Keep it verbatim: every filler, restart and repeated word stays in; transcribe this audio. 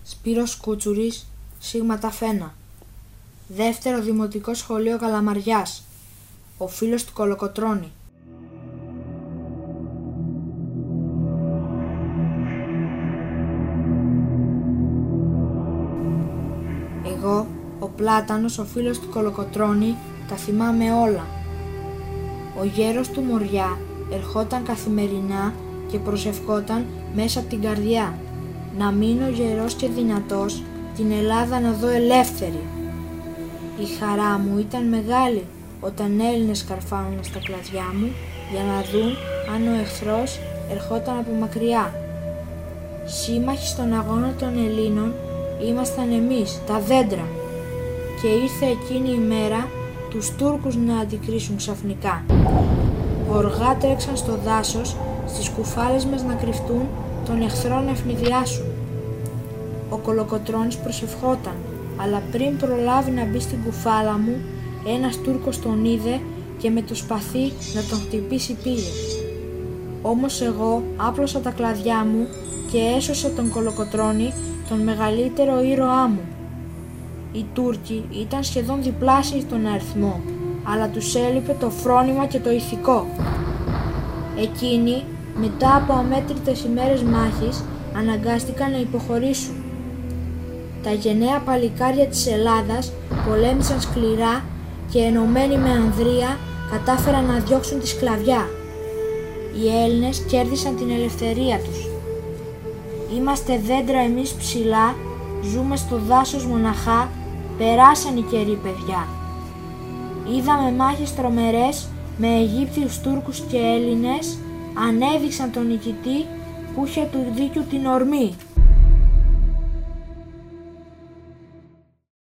Σπύρος Κούτσουρης, Σίγμα Ταφένα. Δεύτερο Δημοτικό Σχολείο Καλαμαριάς. Ο φίλος του Κολοκοτρώνη. Εγώ, ο Πλάτανος, ο φίλος του Κολοκοτρώνη, τα θυμάμαι όλα. Ο γέρος του Μοριά ερχόταν καθημερινά και προσευχόταν μέσα από την καρδιά να μείνω γερός και δυνατός, την Ελλάδα να δω ελεύθερη. Η χαρά μου ήταν μεγάλη όταν Έλληνες σκαρφάνουν στα κλαδιά μου για να δουν αν ο εχθρός ερχόταν από μακριά. Σύμμαχοι στον αγώνα των Ελλήνων ήμασταν εμείς, τα δέντρα, και ήρθε εκείνη η μέρα τους Τούρκους να αντικρίσουν ξαφνικά. Γοργά τρέξαν στο δάσος, στις κουφάλες μας να κρυφτούν, τον εχθρό να ευνηδιάσουν. Ο Κολοκοτρώνης προσευχόταν, αλλά πριν προλάβει να μπει στην κουφάλα μου, ένας Τούρκος τον είδε και με το σπαθί να τον χτυπήσει πήγε. Όμως εγώ άπλωσα τα κλαδιά μου και έσωσα τον Κολοκοτρώνη, τον μεγαλύτερο ήρωά μου. Οι Τούρκοι ήταν σχεδόν διπλάσιοι στον αριθμό, αλλά τους έλειπε το φρόνημα και το ηθικό. Εκείνοι, μετά από αμέτρητες ημέρες μάχης, αναγκάστηκαν να υποχωρήσουν. Τα γενναία παλικάρια της Ελλάδας πολέμησαν σκληρά και ενωμένοι με ανδρεία κατάφεραν να διώξουν τη σκλαβιά. Οι Έλληνες κέρδισαν την ελευθερία τους. Είμαστε δέντρα εμείς ψηλά, ζούμε στο δάσος μοναχά, περάσαν οι καιροί παιδιά. Είδαμε μάχες τρομερές με Αιγύπτιους, Τούρκους και Έλληνες, ανέδειξαν τον νικητή που είχε του δίκιου την ορμή.